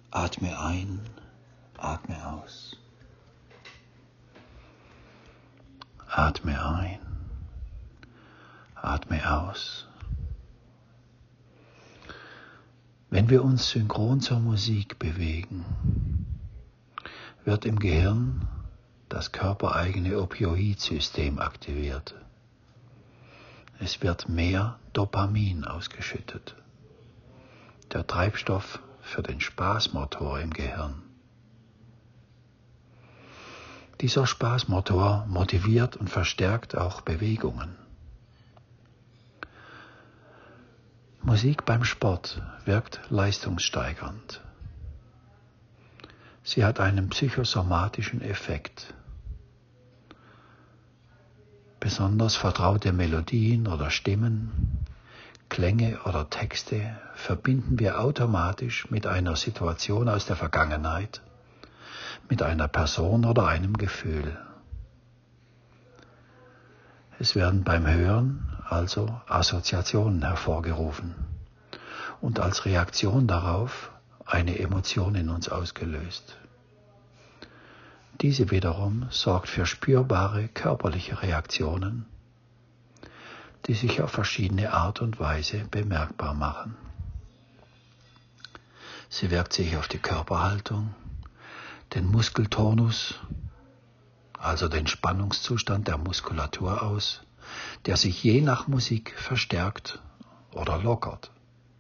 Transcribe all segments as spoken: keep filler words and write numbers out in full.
Atme ein, atme aus. Atme ein, atme aus. Wenn wir uns synchron zur Musik bewegen, wird im Gehirn das körpereigene Opioidsystem aktiviert. Es wird mehr Dopamin ausgeschüttet, der Treibstoff für den Spaßmotor im Gehirn. Dieser Spaßmotor motiviert und verstärkt auch Bewegungen. Musik beim Sport wirkt leistungssteigernd. Sie hat einen psychosomatischen Effekt. Besonders vertraute Melodien oder Stimmen, Klänge oder Texte verbinden wir automatisch mit einer Situation aus der Vergangenheit, mit einer Person oder einem Gefühl. Es werden beim Hören also Assoziationen hervorgerufen und als Reaktion darauf eine Emotion in uns ausgelöst. Diese wiederum sorgt für spürbare körperliche Reaktionen, die sich auf verschiedene Art und Weise bemerkbar machen. Sie wirkt sich auf die Körperhaltung, den Muskeltonus, also den Spannungszustand der Muskulatur aus, der sich je nach Musik verstärkt oder lockert.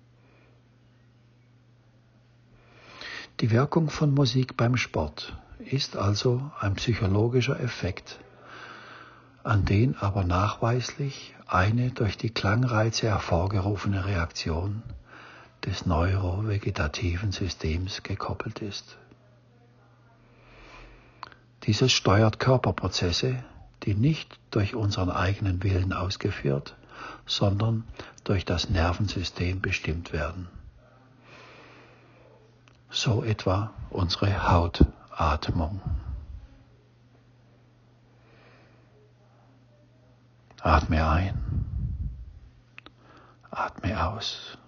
Die Wirkung von Musik beim Sport ist also ein psychologischer Effekt, an den aber nachweislich eine durch die Klangreize hervorgerufene Reaktion des neurovegetativen Systems gekoppelt ist. Dieses steuert Körperprozesse, die nicht durch unseren eigenen Willen ausgeführt, sondern durch das Nervensystem bestimmt werden. So etwa unsere Hautatmung. Atme ein, atme aus.